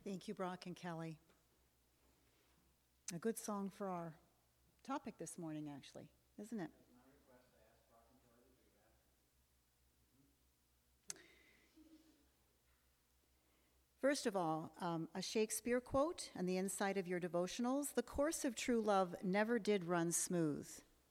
Thank you, Brock and Kelly. A good song for our topic this morning, actually, isn't it? First of all, a Shakespeare quote on the inside of your devotionals: "The course of true love never did run smooth."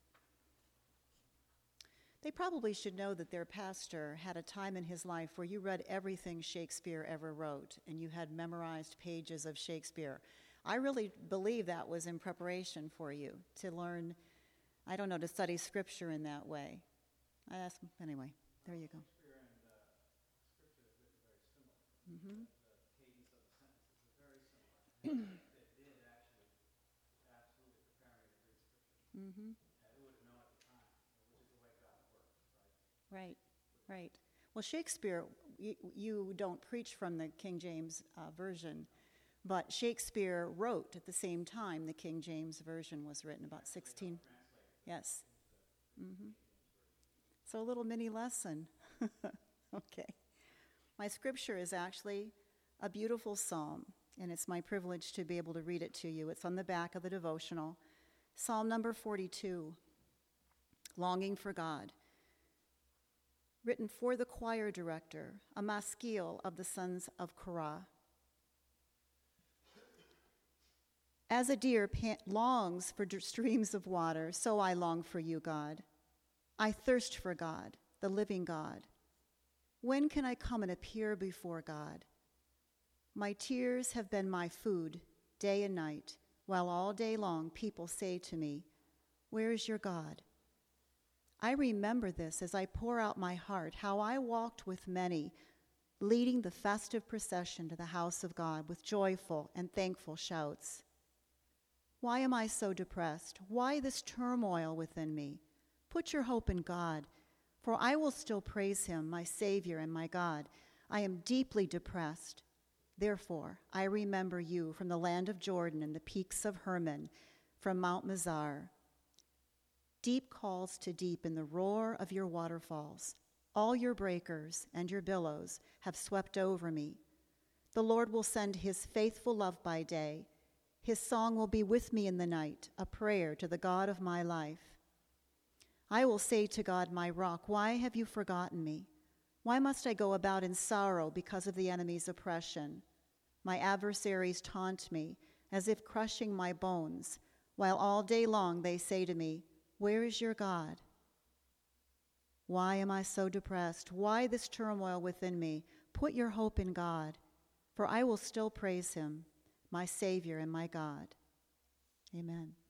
They probably should know that their pastor had a time in his life where you read everything Shakespeare ever wrote and you had memorized pages of Shakespeare. I really believe that was in preparation for you to learn, to study scripture in that way. Anyway, there you go. Shakespeare and scripture is written very similar. Mm-hmm. The cadence of the sentences is very similar. It did actually absolutely prepare me to read scripture. Mm-hmm. I wouldn't know at the time, which is the way God works, right? Right. Well, Shakespeare, you don't preach from the King James version, but Shakespeare wrote at the same time the King James version was written, about 16. Yes. Mm-hmm. So a little mini lesson. Okay. My scripture is actually a beautiful psalm, and it's my privilege to be able to read it to you. It's on the back of the devotional. Psalm number 42, Longing for God. Written for the choir director, a maskil of the sons of Korah. As a deer longs for streams of water, so I long for you, God. I thirst for God, the living God. When can I come and appear before God? My tears have been my food day and night, while all day long people say to me, "Where is your God?" I remember this as I pour out my heart, how I walked with many, leading the festive procession to the house of God with joyful and thankful shouts. Why am I so depressed? Why this turmoil within me? Put your hope in God, for I will still praise him, my Savior and my God. I am deeply depressed. Therefore, I remember you from the land of Jordan and the peaks of Hermon, from Mount Mizar. Deep calls to deep in the roar of your waterfalls. All your breakers and your billows have swept over me. The Lord will send his faithful love by day. His song will be with me in the night, a prayer to the God of my life. I will say to God, my rock, why have you forgotten me? Why must I go about in sorrow because of the enemy's oppression? My adversaries taunt me, as if crushing my bones, while all day long they say to me, "Where is your God?" Why am I so depressed? Why this turmoil within me? Put your hope in God, for I will still praise him, my Savior and my God. Amen.